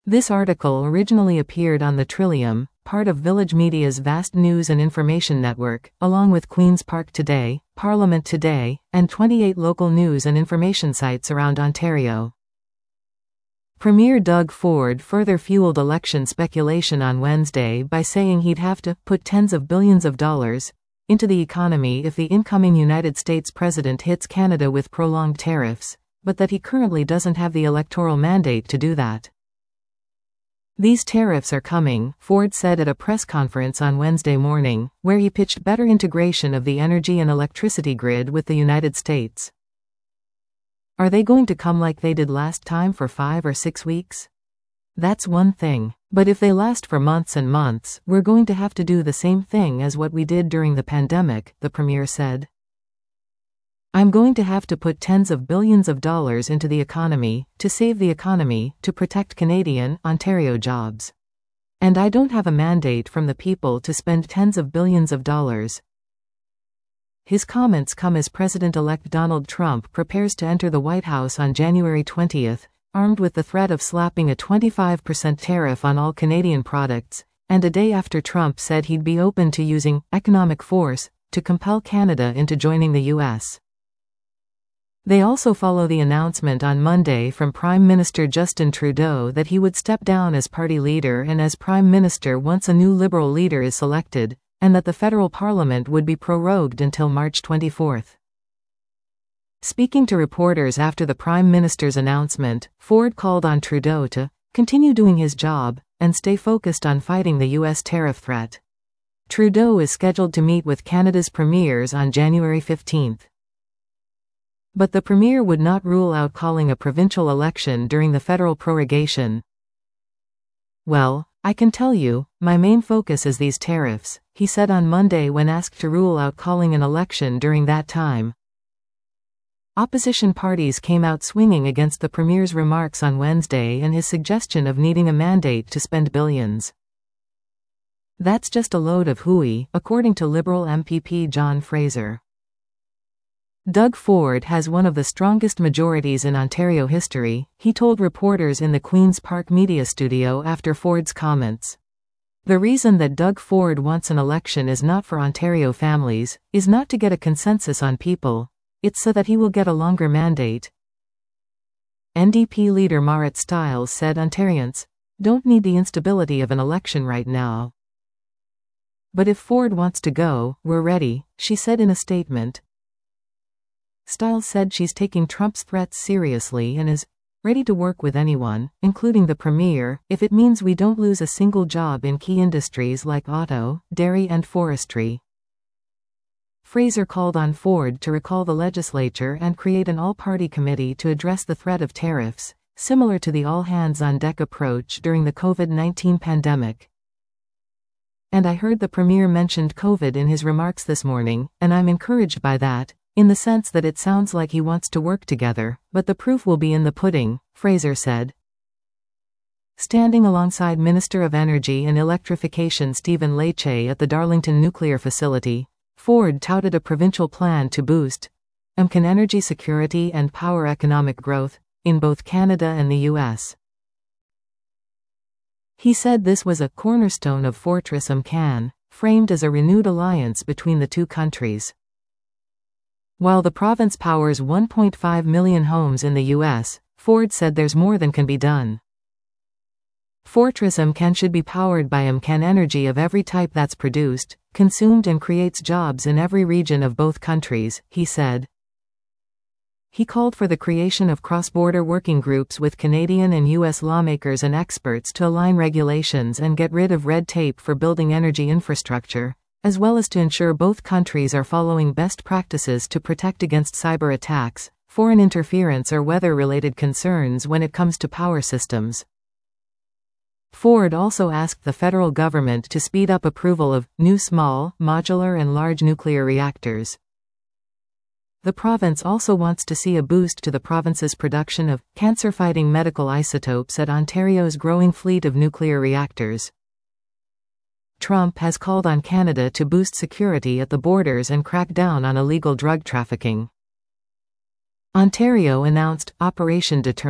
This article originally appeared on The Trillium, part of Village Media's vast news and information network, along with Queen's Park Today, Parliament Today, and 28 local news and information sites around Ontario. Premier Doug Ford further fueled election speculation on Wednesday by saying he'd have to put tens of billions of dollars into the economy if the incoming United States president hits Canada with prolonged tariffs, but that he currently doesn't have the electoral mandate to do that. These tariffs are coming, Ford said at a press conference on Wednesday morning, where he pitched better integration of the energy and electricity grid with the United States. Are they going to come like they did last time for 5 or 6 weeks? That's one thing. But if they last for months and months, we're going to have to do the same thing as what we did during the pandemic, the premier said. I'm going to have to put tens of billions of dollars into the economy, to save the economy, to protect Canadian, Ontario jobs. And I don't have a mandate from the people to spend tens of billions of dollars. His comments come as President-elect Donald Trump prepares to enter the White House on January 20, armed with the threat of slapping a 25% tariff on all Canadian products, and a day after Trump said he'd be open to using economic force to compel Canada into joining the U.S. They also follow the announcement on Monday from Prime Minister Justin Trudeau that he would step down as party leader and as Prime Minister once a new Liberal leader is selected, and that the federal parliament would be prorogued until March 24. Speaking to reporters after the Prime Minister's announcement, Ford called on Trudeau to continue doing his job and stay focused on fighting the U.S. tariff threat. Trudeau is scheduled to meet with Canada's premiers on January 15. But the premier would not rule out calling a provincial election during the federal prorogation. Well, I can tell you, my main focus is these tariffs, he said on Monday when asked to rule out calling an election during that time. Opposition parties came out swinging against the premier's remarks on Wednesday and his suggestion of needing a mandate to spend billions. That's just a load of hooey, according to Liberal MPP John Fraser. Doug Ford has one of the strongest majorities in Ontario history, he told reporters in the Queen's Park Media studio after Ford's comments. The reason that Doug Ford wants an election is not for Ontario families, is not to get a consensus on people, it's so that he will get a longer mandate. NDP leader Marit Stiles said Ontarians don't need the instability of an election right now. But if Ford wants to go, we're ready, she said in a statement. Stiles said she's taking Trump's threats seriously and is ready to work with anyone, including the premier, if it means we don't lose a single job in key industries like auto, dairy and forestry. Fraser called on Ford to recall the legislature and create an all-party committee to address the threat of tariffs, similar to the all-hands-on-deck approach during the COVID-19 pandemic. And I heard the premier mentioned COVID in his remarks this morning, and I'm encouraged by that, in the sense that it sounds like he wants to work together, but the proof will be in the pudding, Fraser said. Standing alongside Minister of Energy and Electrification Stephen Lecce at the Darlington nuclear facility, Ford touted a provincial plan to boost energy security and power economic growth in both Canada and the U.S. He said this was a cornerstone of Fortress MCAN, framed as a renewed alliance between the two countries. While the province powers 1.5 million homes in the U.S., Ford said there's more than can be done. Fortress MCAN should be powered by MCAN energy of every type that's produced, consumed and creates jobs in every region of both countries, he said. He called for the creation of cross-border working groups with Canadian and U.S. lawmakers and experts to align regulations and get rid of red tape for building energy infrastructure, as well as to ensure both countries are following best practices to protect against cyber attacks, foreign interference or weather-related concerns when it comes to power systems. Ford also asked the federal government to speed up approval of new small, modular and large nuclear reactors. The province also wants to see a boost to the province's production of cancer-fighting medical isotopes at Ontario's growing fleet of nuclear reactors. Trump has called on Canada to boost security at the borders and crack down on illegal drug trafficking. Ontario announced Operation Deterrence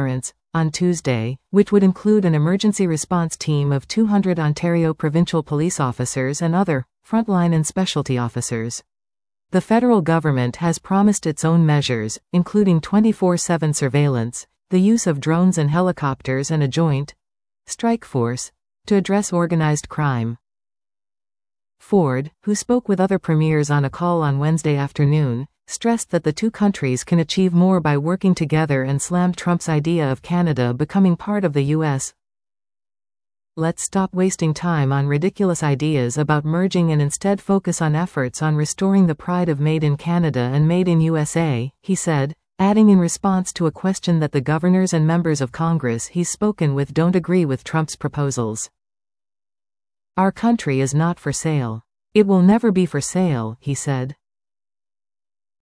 on Tuesday, which would include an emergency response team of 200 Ontario provincial police officers and other frontline and specialty officers. The federal government has promised its own measures, including 24/7 surveillance, the use of drones and helicopters, and a joint strike force to address organized crime. Ford, who spoke with other premiers on a call on Wednesday afternoon, stressed that the two countries can achieve more by working together and slammed Trump's idea of Canada becoming part of the U.S. "Let's stop wasting time on ridiculous ideas about merging and instead focus on efforts on restoring the pride of Made in Canada and Made in USA," he said, adding in response to a question that the governors and members of Congress he's spoken with don't agree with Trump's proposals. "Our country is not for sale. It will never be for sale," he said.